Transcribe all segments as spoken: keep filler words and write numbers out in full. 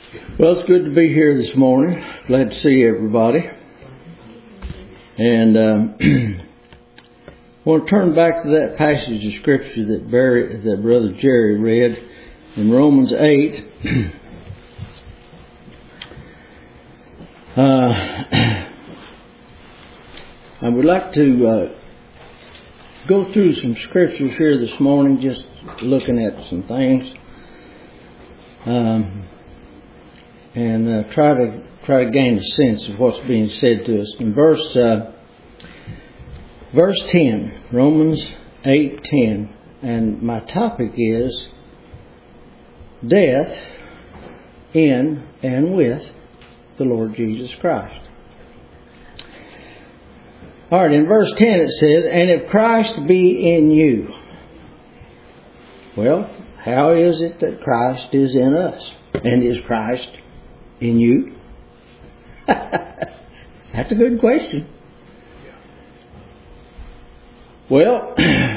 Well, it's good to be here this morning. Glad to see everybody. And um, I want to turn back to that passage of Scripture that, Barry, that Brother Jerry read in Romans eight. uh, I would like to uh, go through some Scriptures here this morning, just looking at some things. Um, and uh, try to try to gain a sense of what's being said to us. In verse uh, verse ten, Romans eight ten, and my topic is death in and with the Lord Jesus Christ. All right, in verse ten it says, "And if Christ be in you," well, how is it that Christ is in us? And is Christ in you? That's a good question. Well,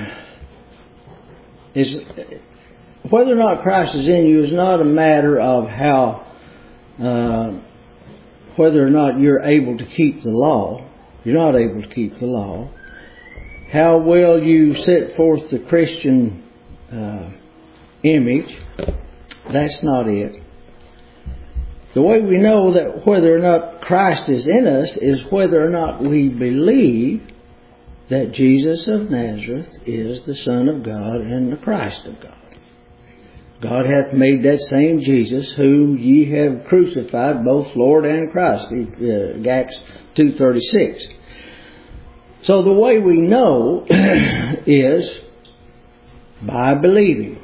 is whether or not Christ is in you is not a matter of how, uh, whether or not you're able to keep the law. You're not able to keep the law. How well you set forth the Christian uh, image, that's not it. The way we know that whether or not Christ is in us is whether or not we believe that Jesus of Nazareth is the Son of God and the Christ of God. God hath made that same Jesus whom ye have crucified, both Lord and Christ. Uh, Acts two thirty-six. So the way we know is by believing.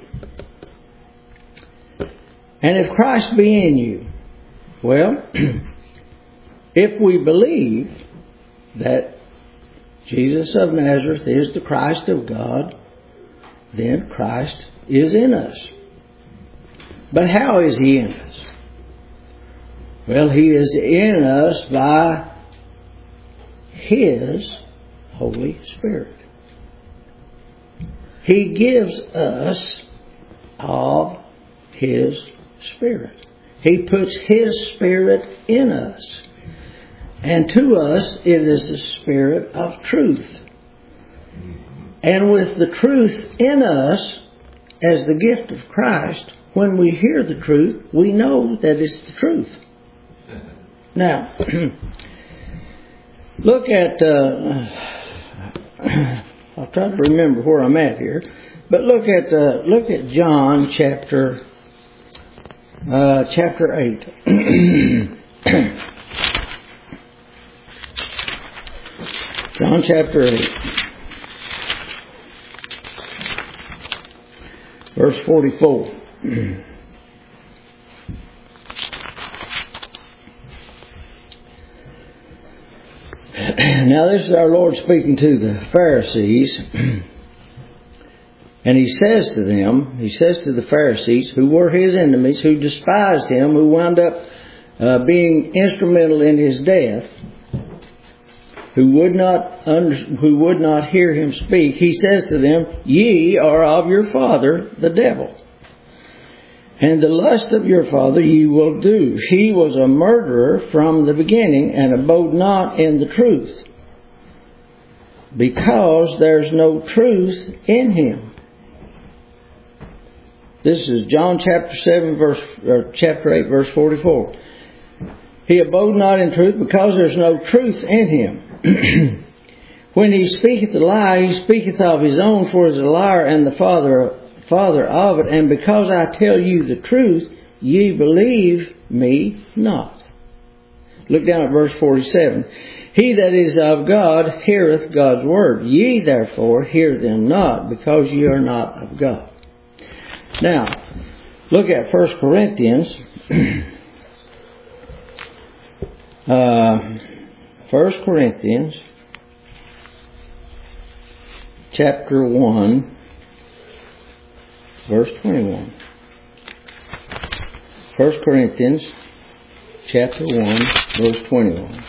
And if Christ be in you, well, if we believe that Jesus of Nazareth is the Christ of God, then Christ is in us. But how is He in us? Well, He is in us by His Holy Spirit. He gives us of His Spirit. He puts His Spirit in us. And to us, it is the Spirit of truth. And with the truth in us, as the gift of Christ, when we hear the truth, we know that it's the truth. Now, look at, uh, I'll try to remember where I'm at here, but look at, uh, look at John chapter Uh, chapter eight. John chapter eight. Verse forty-four. Now this is our Lord speaking to the Pharisees. And He says to them, He says to the Pharisees, who were His enemies, who despised Him, who wound up uh, being instrumental in His death, who would not under, who would not hear Him speak, He says to them, "Ye are of your father, the devil, and the lust of your father ye will do. He was a murderer from the beginning, and abode not in the truth, because there's no truth in Him." This is John chapter seven, verse or chapter eight, verse forty-four. He abode not in truth, because there's no truth in Him. When He speaketh a lie, He speaketh of His own, for He is a liar and the father father of it. And because I tell you the truth, ye believe me not. Look down at verse forty-seven. He that is of God heareth God's word. Ye therefore hear them not, because ye are not of God. Now, look at First Corinthians. uh, First Corinthians, chapter one, verse twenty-one. First Corinthians, chapter one, verse twenty-one.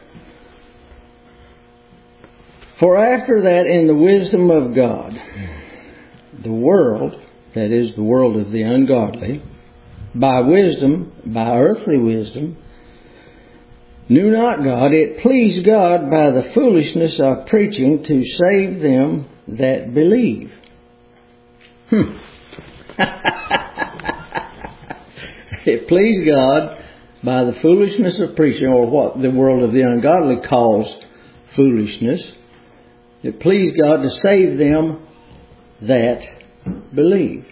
For after that, in the wisdom of God, the world, that is, the world of the ungodly, by wisdom, by earthly wisdom, knew not God. It pleased God by the foolishness of preaching to save them that believe. Hmm. It pleased God by the foolishness of preaching, or what the world of the ungodly calls foolishness. It pleased God to save them that believe.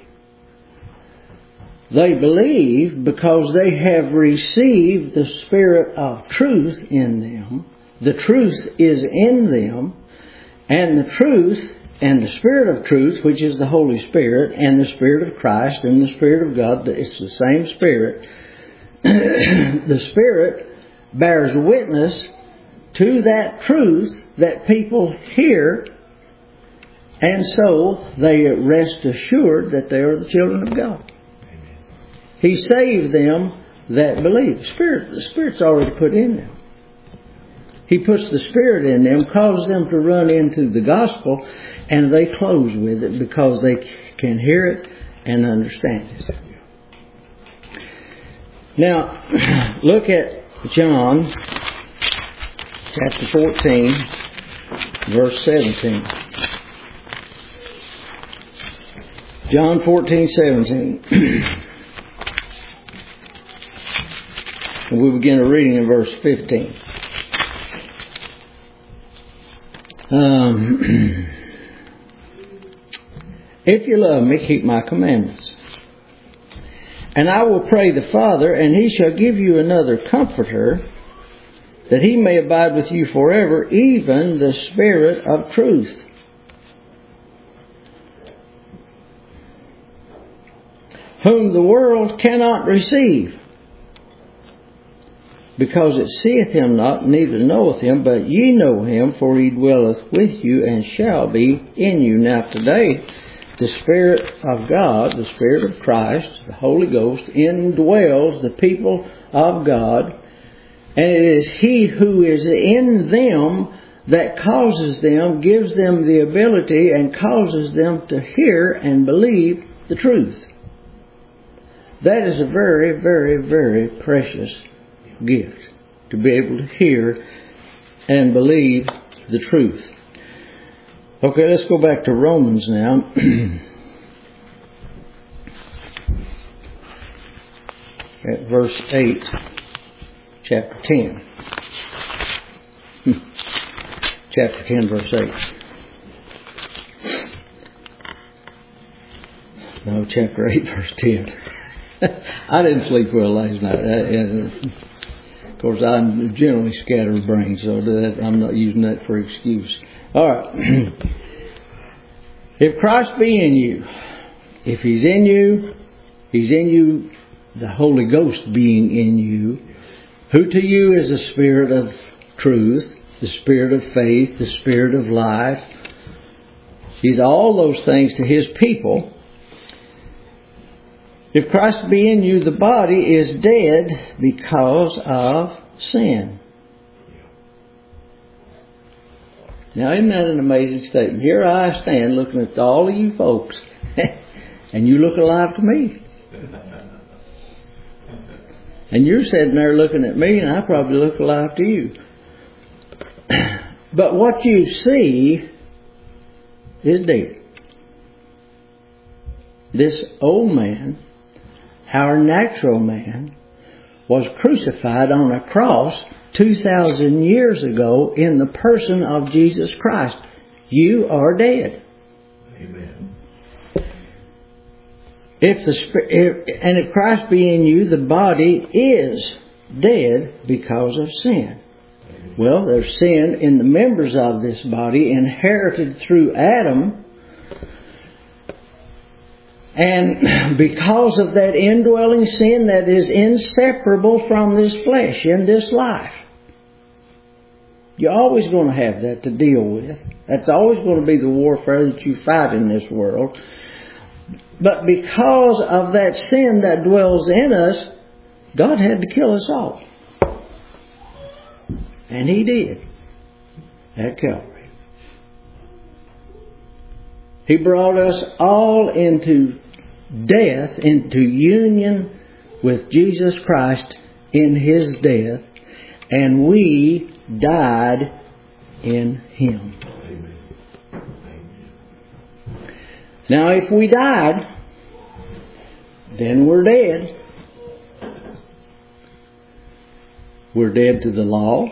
They believe because they have received the Spirit of truth in them. The truth is in them. And the truth and the Spirit of truth, which is the Holy Spirit, and the Spirit of Christ and the Spirit of God, it's the same Spirit. The Spirit bears witness to that truth that people hear, and so they rest assured that they are the children of God. Amen. He saved them that believe. Spirit, the Spirit's already put in them. He puts the Spirit in them, causes them to run into the gospel, and they close with it because they can hear it and understand it. Now, look at John chapter fourteen, verse seventeen. John fourteen, seventeen. And we begin reading in verse fifteen. Um, if you love me, keep my commandments. And I will pray the Father, and He shall give you another Comforter, that He may abide with you forever, even the Spirit of truth. Whom the world cannot receive, because it seeth Him not, neither knoweth Him, but ye know Him, for He dwelleth with you, and shall be in you. Now today, the Spirit of God, the Spirit of Christ, the Holy Ghost, indwells the people of God. And it is He who is in them that causes them, gives them the ability, and causes them to hear and believe the truth. That is a very, very, very precious gift, to be able to hear and believe the truth. Okay, let's go back to Romans now. At verse eight, chapter ten. Chapter ten, verse eight. No, chapter eight, verse ten. I didn't sleep well last night. Of course, I'm generally scatterbrained, so that I'm not using that for excuse. All right. If Christ be in you, if He's in you, He's in you, the Holy Ghost being in you, who to you is the Spirit of truth, the Spirit of faith, the Spirit of life. He's all those things to His people. If Christ be in you, the body is dead because of sin. Now, isn't that an amazing statement? Here I stand looking at all of you folks, and you look alive to me. And you're sitting there looking at me, and I probably look alive to you. But what you see is dead. This old man, our natural man, was crucified on a cross two thousand years ago in the person of Jesus Christ. You are dead. Amen. If the if, and if Christ be in you, the body is dead because of sin. Well, there's sin in the members of this body, inherited through Adam. And because of that indwelling sin that is inseparable from this flesh in this life, you're always going to have that to deal with. That's always going to be the warfare that you fight in this world. But because of that sin that dwells in us, God had to kill us all. And He did at Calvary. He brought us all into death, into union with Jesus Christ in His death, and we died in Him. Now, if we died, then we're dead. We're dead to the law,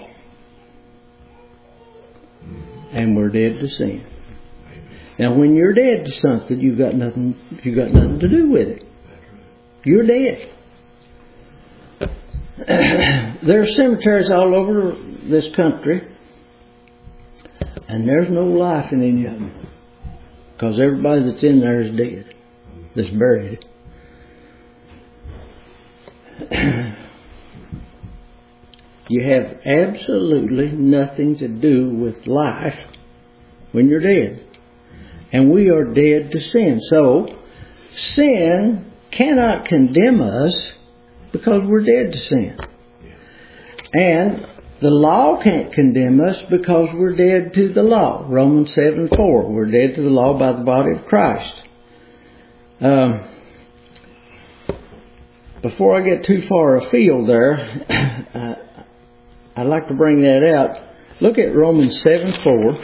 and we're dead to sin. Now, when you're dead to something, you've got nothing. You've got nothing to do with it. You're dead. There are cemeteries all over this country, and there's no life in any of them, because everybody that's in there is dead, that's buried. You have absolutely nothing to do with life when you're dead. And we are dead to sin. So, sin cannot condemn us because we're dead to sin. And the law can't condemn us because we're dead to the law. Romans seven four. We're dead to the law by the body of Christ. Um, before I get too far afield there, I, I'd like to bring that out. Look at Romans seven four.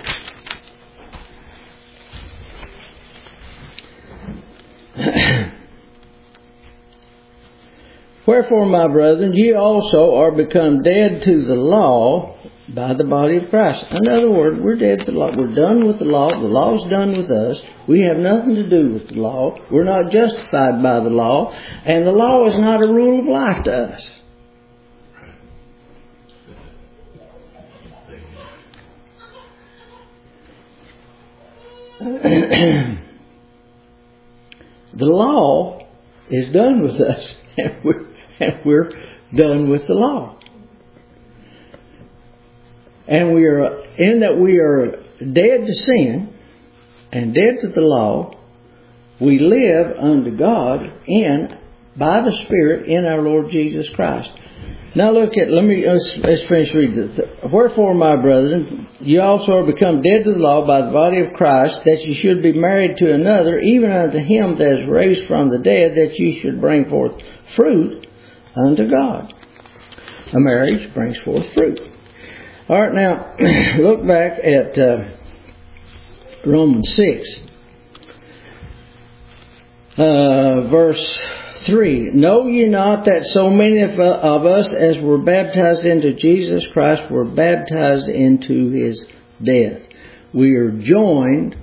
Wherefore, my brethren, ye also are become dead to the law by the body of Christ. In other words, we're dead to the law. We're done with the law. The law's done with us. We have nothing to do with the law. We're not justified by the law. And the law is not a rule of life to us. The law is done with us, and we're, and we're done with the law. And we are, in that we are dead to sin and dead to the law, we live unto God in, by the Spirit in our Lord Jesus Christ. Now look at, let me, let's, let's finish reading this. Wherefore, my brethren, ye also are become dead to the law by the body of Christ, that ye should be married to another, even unto him that is raised from the dead, that ye should bring forth fruit unto God. A marriage brings forth fruit. Alright, now, look back at uh, Romans six. Uh, verse three. Know ye not that so many of, uh, of us as were baptized into Jesus Christ were baptized into His death? We are joined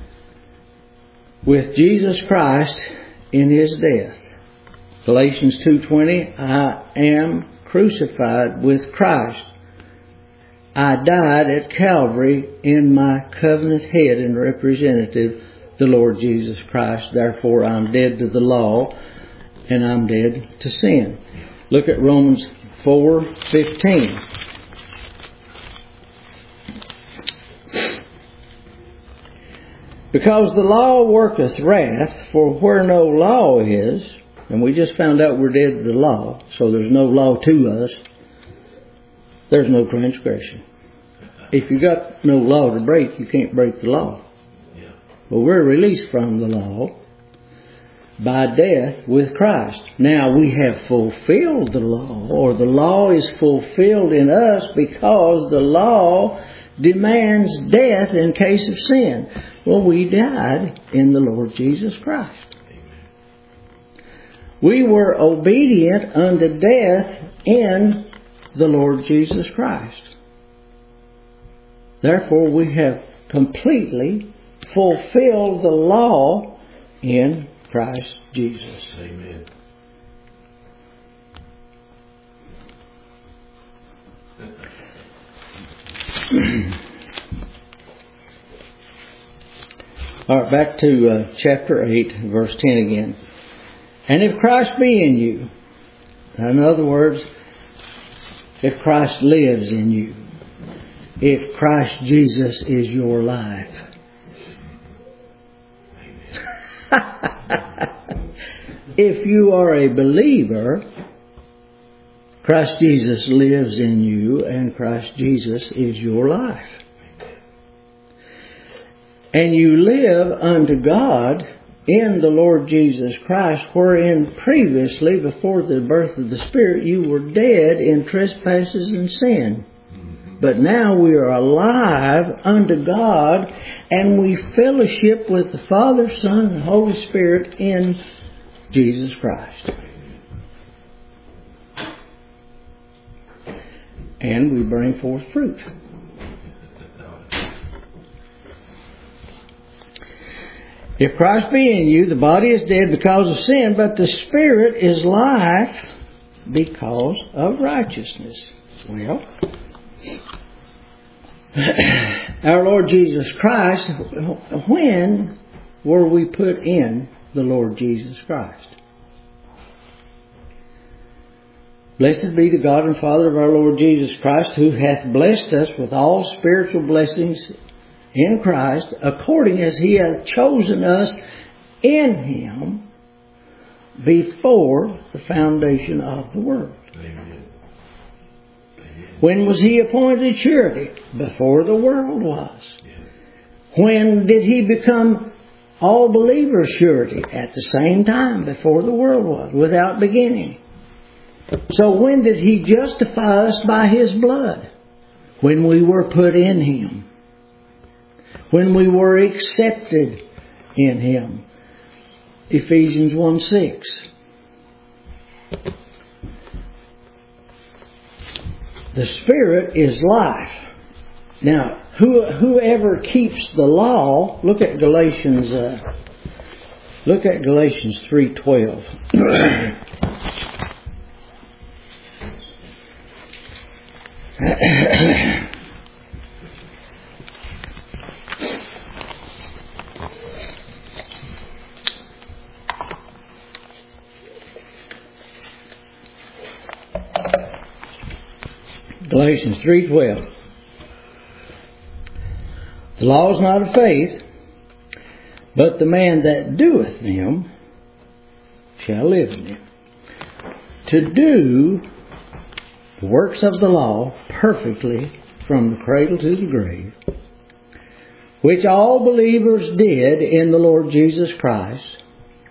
with Jesus Christ in His death. Galatians two twenty. I am crucified with Christ. I died at Calvary in my covenant head and representative, the Lord Jesus Christ. Therefore I'm dead to the law, and I'm dead to sin. Look at Romans four fifteen. Because the law worketh wrath, for where no law is, and we just found out we're dead to the law, so there's no law to us, there's no transgression. If you got no law to break, you can't break the law. But we're released from the law by death with Christ. Now we have fulfilled the law, or the law is fulfilled in us because the law demands death in case of sin. Well, we died in the Lord Jesus Christ. We were obedient unto death in the Lord Jesus Christ. Therefore, we have completely fulfilled the law in Christ Jesus. Amen. All right, back to uh, chapter eight, verse ten again. And if Christ be in you, in other words, if Christ lives in you, if Christ Jesus is your life, if you are a believer, Christ Jesus lives in you and Christ Jesus is your life. And you live unto God in the Lord Jesus Christ, wherein previously, before the birth of the Spirit, you were dead in trespasses and sin. But now we are alive unto God, and we fellowship with the Father, Son, and Holy Spirit in Jesus Christ. And we bring forth fruit. If Christ be in you, the body is dead because of sin, but the Spirit is life because of righteousness. Well, our Lord Jesus Christ, when were we put in the Lord Jesus Christ? Blessed be the God and Father of our Lord Jesus Christ, who hath blessed us with all spiritual blessings in Christ, according as He hath chosen us in Him before the foundation of the world. Amen. When was He appointed surety? Before the world was. Yeah. When did He become all believers surety? At the same time, before the world was, without beginning. So when did He justify us by His blood? When we were put in Him. When we were accepted in Him. Ephesians one six. The Spirit is life. Now, who, whoever keeps the law, look at Galatians. Uh, look at Galatians three twelve. Galatians three twelve. The law is not of faith, but the man that doeth them shall live in them. To do the works of the law perfectly from the cradle to the grave, which all believers did in the Lord Jesus Christ.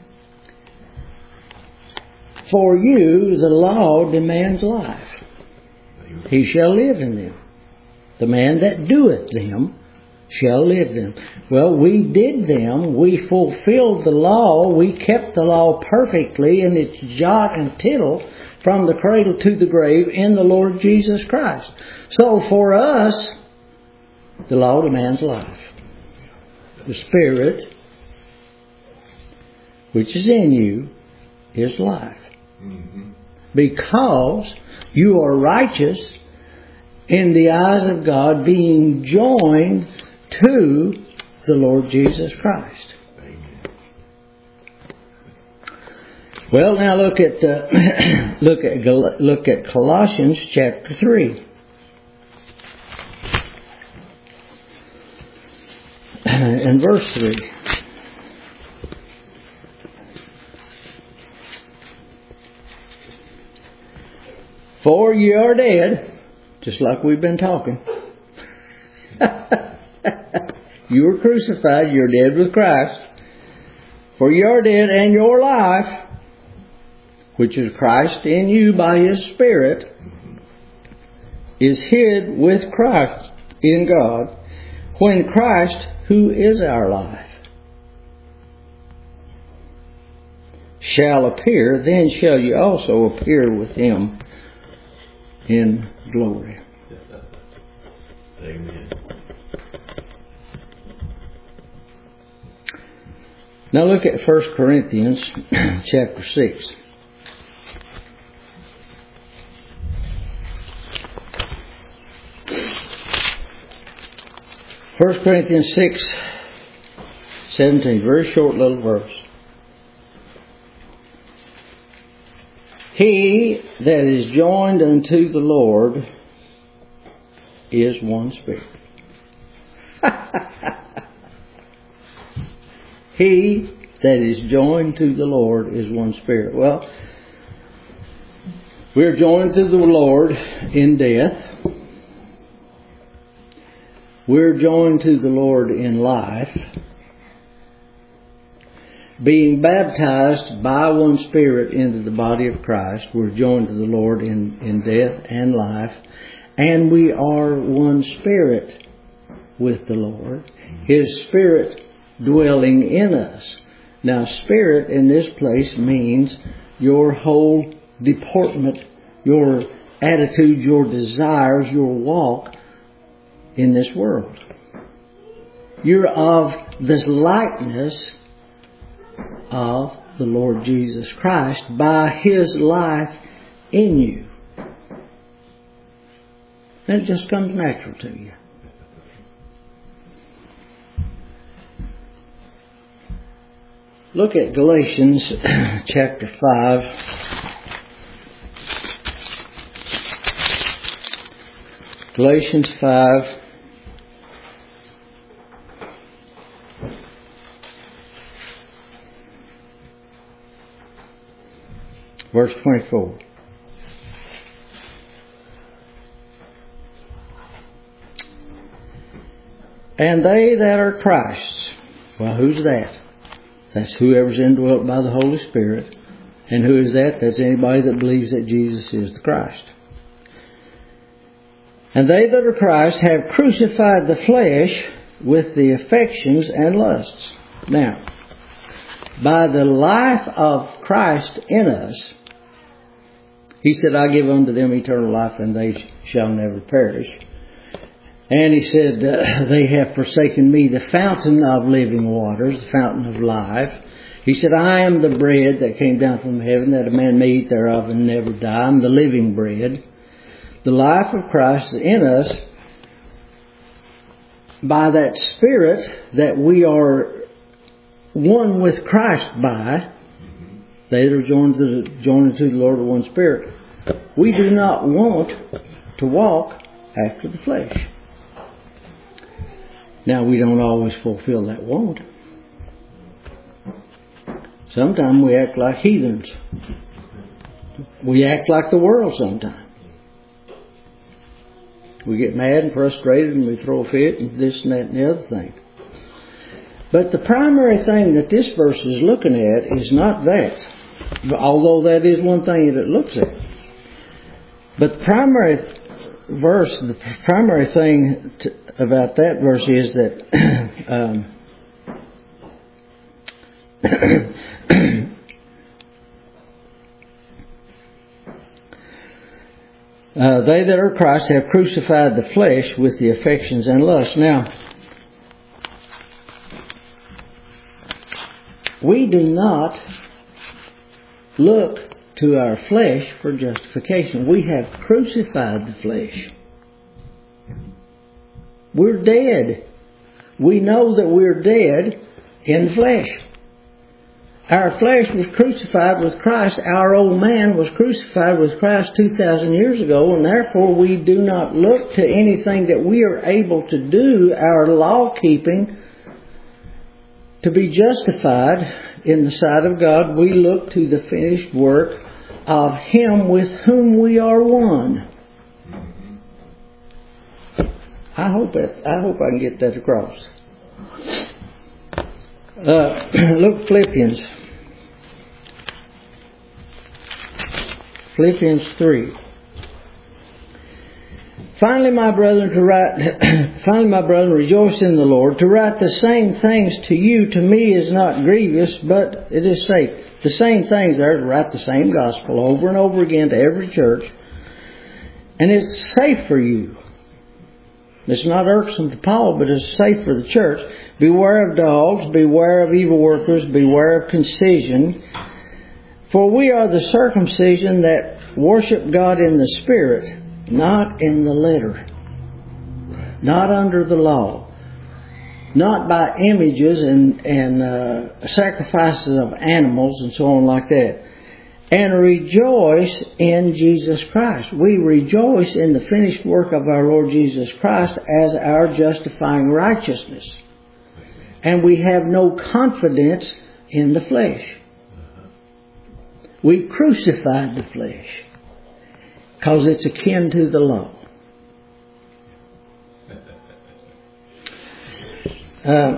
For you the law demands life. He shall live in them. The man that doeth them shall live them. Well, we did them. We fulfilled the law. We kept the law perfectly in its jot and tittle from the cradle to the grave in the Lord Jesus Christ. So for us, the law demands life. The Spirit, which is in you, is life. Mm-hmm. Because you are righteous in the eyes of God, being joined to the Lord Jesus Christ. Well, now look at uh, look at look at Colossians chapter three. And verse three. For ye are dead, just like we've been talking. You were crucified, you're dead with Christ. For ye are dead, and your life, which is Christ in you by His Spirit, is hid with Christ in God, when Christ, who is our life, shall appear, then shall you also appear with Him in glory. Amen. Now look at First Corinthians chapter six. First Corinthians six seventeen, very short little verse. He that is joined unto the Lord is one spirit. He that is joined to the Lord is one spirit. Well, we're joined to the Lord in death. We're joined to the Lord in life. Being baptized by one Spirit into the body of Christ, we're joined to the Lord in, in death and life. And we are one Spirit with the Lord. His Spirit dwelling in us. Now, Spirit in this place means your whole deportment, your attitude, your desires, your walk in this world. You're of this likeness of the Lord Jesus Christ by His life in you. And it just comes natural to you. Look at Galatians chapter five. Galatians five. Verse twenty-four. And they that are Christ's. Well, who's that? That's whoever's indwelt by the Holy Spirit. And who is that? That's anybody that believes that Jesus is the Christ. And they that are Christ have crucified the flesh with the affections and lusts. Now, by the life of Christ in us, He said, I give unto them eternal life, and they shall never perish. And He said, uh, they have forsaken me, the fountain of living waters, the fountain of life. He said, I am the bread that came down from heaven, that a man may eat thereof and never die. I'm the living bread. The life of Christ in us, by that Spirit that we are one with Christ by, they that are joined to the, joined to the Lord of one Spirit. We do not want to walk after the flesh. Now, we don't always fulfill that want. Sometimes we act like heathens. We act like the world sometimes. We get mad and frustrated and we throw a fit and this and that and the other thing. But the primary thing that this verse is looking at is not that. Although that is one thing that it looks at. But the primary verse, the primary thing to, about that verse is that um, uh, they that are Christ have crucified the flesh with the affections and lusts. Now, we do not look to our flesh for justification. We have crucified the flesh. We're dead. We know that we're dead in the flesh. Our flesh was crucified with Christ. Our old man was crucified with Christ two thousand years ago, and therefore we do not look to anything that we are able to do, our law keeping, to be justified in the sight of God. We look to the finished work of Him with whom we are one. I hope that, I hope I can get that across. Uh, look, Philippians. Philippians three. Finally, my brethren, to write, finally, my brethren, rejoice in the Lord. To write the same things to you, to me, is not grievous, but it is safe. The same things there, to write the same gospel over and over again to every church. And it's safe for you. It's not irksome to Paul, but it's safe for the church. Beware of dogs, beware of evil workers, beware of concision. For we are the circumcision that worship God in the Spirit, not in the letter. Not under the law. Not by images and, and uh, sacrifices of animals and so on like that. And rejoice in Jesus Christ. We rejoice in the finished work of our Lord Jesus Christ as our justifying righteousness. And we have no confidence in the flesh. We crucified the flesh because it's akin to the law. Uh,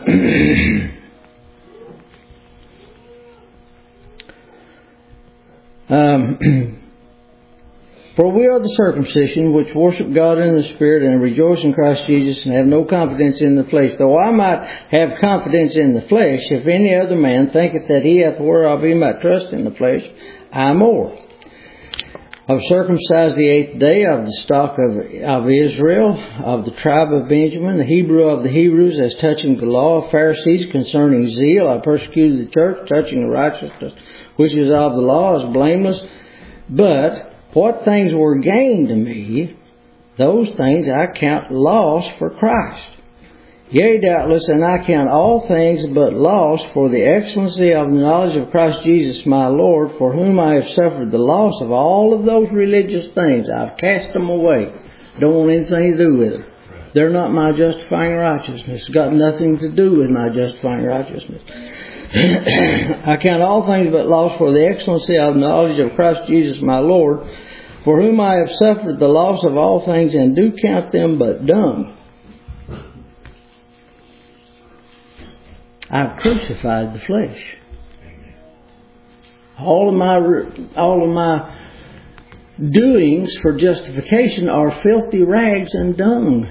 um, For we are the circumcision which worship God in the Spirit and rejoice in Christ Jesus and have no confidence in the flesh. Though I might have confidence in the flesh, if any other man thinketh that he hath whereof he might trust in the flesh, I more. Of circumcised the eighth day, of the stock of, of Israel, of the tribe of Benjamin, the Hebrew of the Hebrews, as touching the law, of Pharisees concerning zeal, I persecuted the church, touching the righteousness which is of the law, as blameless. But what things were gained to me, those things I count loss for Christ. Yea, doubtless, and I count all things but loss for the excellency of the knowledge of Christ Jesus my Lord, for whom I have suffered the loss of all of those religious things. I've cast them away. Don't want anything to do with them. They're not my justifying righteousness. Got nothing to do with my justifying righteousness. I count all things but loss for the excellency of the knowledge of Christ Jesus my Lord, for whom I have suffered the loss of all things, and do count them but dung. I've crucified the flesh. All of my all of my doings for justification are filthy rags and dung.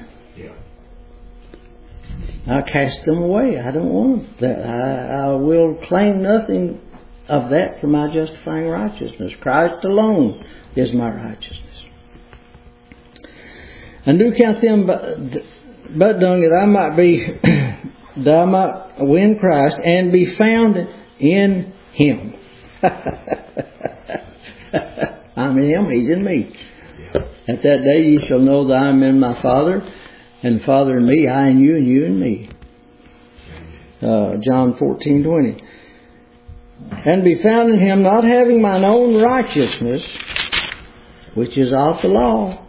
I cast them away. I don't want that. I, I will claim nothing of that for my justifying righteousness. Christ alone is my righteousness. And do count them but, but dung, that I might be, that I might win Christ and be found in Him. I'm in Him, He's in me. At that day ye shall know that I am in my Father, and the Father in me, I in you, and you in me. Uh, John fourteen twenty. And be found in Him, not having mine own righteousness, which is of the law,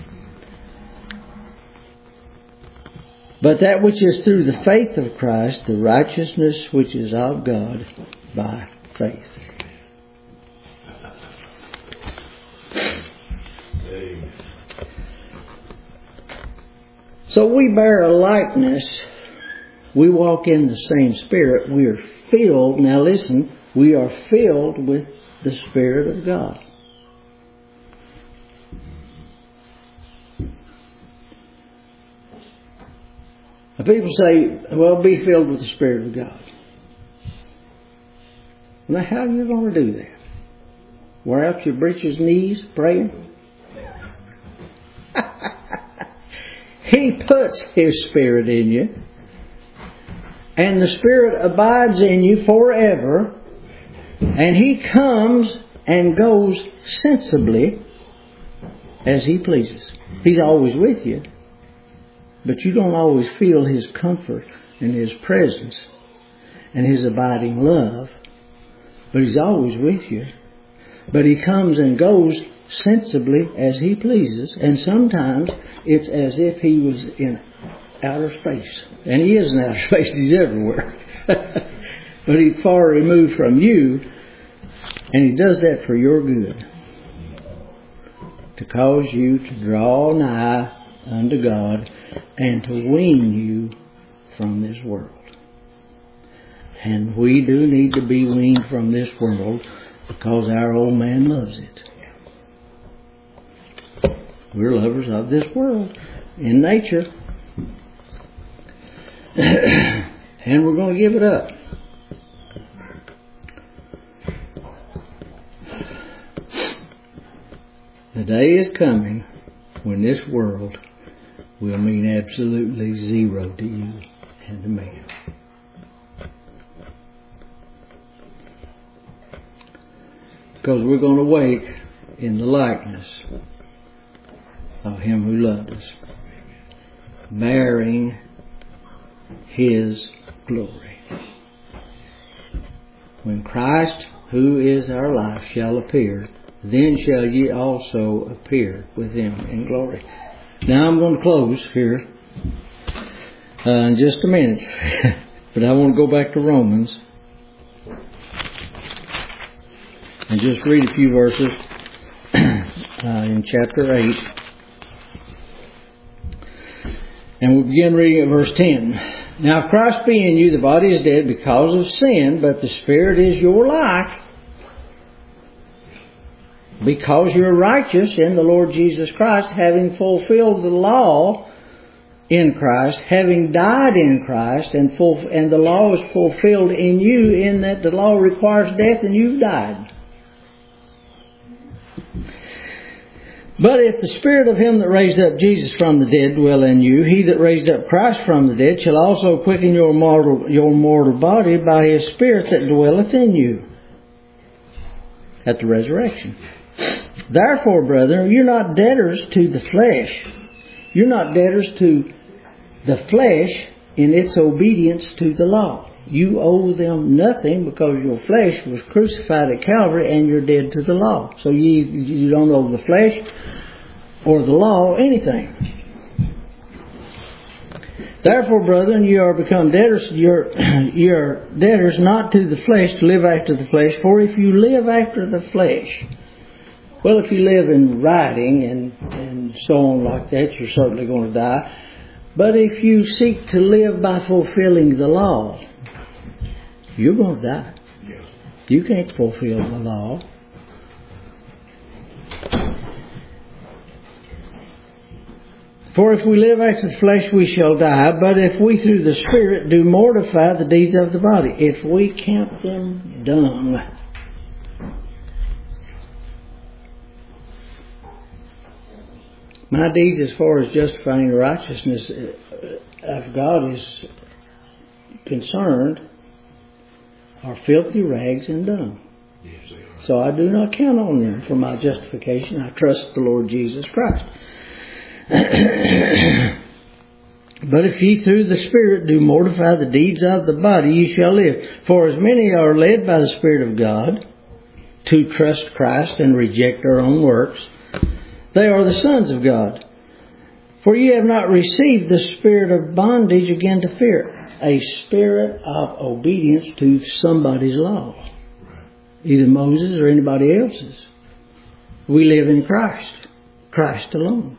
but that which is through the faith of Christ, the righteousness which is of God by faith. So we bear a likeness. We walk in the same Spirit. We are filled, now listen, we are filled with the Spirit of God. Now people say, well, be filled with the Spirit of God. Now how are you going to do that? Wear out your breeches knees praying? He puts His Spirit in you, and the Spirit abides in you forever, and He comes and goes sensibly as He pleases. He's always with you, but you don't always feel His comfort and His presence and His abiding love, but He's always with you. But He comes and goes sensibly as He pleases, and sometimes it's as if He was in outer space. And He is in outer space, He's everywhere. But He's far removed from you, and He does that for your good, to cause you to draw nigh unto God and to wean you from this world. And we do need to be weaned from this world, because our old man loves it. We're lovers of this world in nature. And we're going to give it up. The day is coming when this world will mean absolutely zero to you and to me. Because we're going to wake in the likeness of Him who loved us, bearing His glory. When Christ, who is our life, shall appear, then shall ye also appear with Him in glory. Now I'm going to close here uh, in just a minute, but I want to go back to Romans and just read a few verses uh, in chapter eight. And we'll begin reading at verse ten. Now if Christ be in you, the body is dead because of sin, but the Spirit is your life. Because you're righteous in the Lord Jesus Christ, having fulfilled the law in Christ, having died in Christ, and full, and the law is fulfilled in you in that the law requires death and you've died. But if the Spirit of Him that raised up Jesus from the dead dwell in you, He that raised up Christ from the dead shall also quicken your mortal, your mortal body by His Spirit that dwelleth in you at the resurrection. Therefore, brethren, you're not debtors to the flesh. You're not debtors to the flesh in its obedience to the law. You owe them nothing because your flesh was crucified at Calvary and you're dead to the law. So you, you don't owe the flesh or the law anything. Therefore, brethren, you are become debtors. You're, you're debtors not to the flesh to live after the flesh. For if you live after the flesh, well, if you live in rioting and, and so on like that, you're certainly going to die. But if you seek to live by fulfilling the law, you're going to die. You can't fulfill the law. For if we live after the flesh, we shall die. But if we through the Spirit do mortify the deeds of the body, if we count them dung. My deeds as far as justifying righteousness of God is concerned are filthy rags and dung. Yes, so I do not count on them for my justification. I trust the Lord Jesus Christ. But if ye through the Spirit do mortify the deeds of the body, ye shall live. For as many are led by the Spirit of God to trust Christ and reject their own works, they are the sons of God. For ye have not received the spirit of bondage again to fear, a spirit of obedience to somebody's law, either Moses or anybody else's. We live in Christ, Christ alone.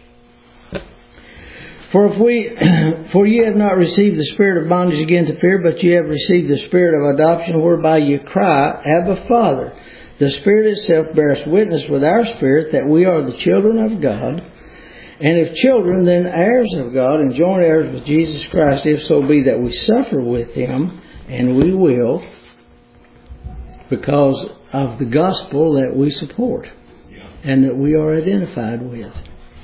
For if we, for ye have not received the spirit of bondage again to fear, but ye have received the spirit of adoption, whereby ye cry, Abba, Father. The Spirit itself beareth witness with our spirit that we are the children of God. And if children, then heirs of God, and joint heirs with Jesus Christ, if so be that we suffer with Him, and we will, because of the gospel that we support and that we are identified with,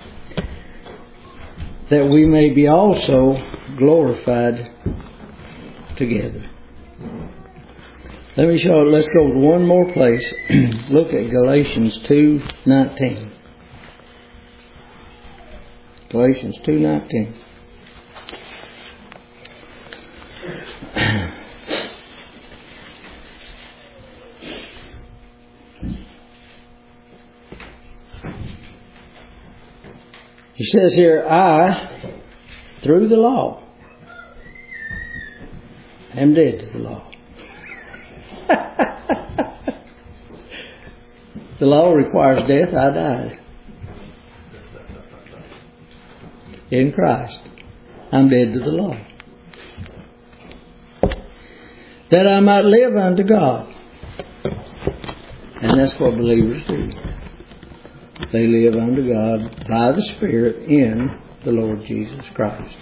that we may be also glorified together. Let me show it. Let's go to one more place. Look at Galatians two nineteen. Galatians two nineteen. He says here, I, through the law, am dead to the law. The law requires death. I died in Christ. I'm dead to the law, that I might live unto God. And that's what believers do. They live unto God by the Spirit in the Lord Jesus Christ.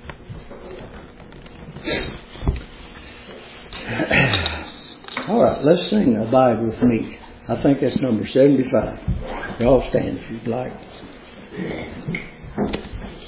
All right, let's sing Abide With Me. I think that's number seventy-five. Y'all stand if you'd like.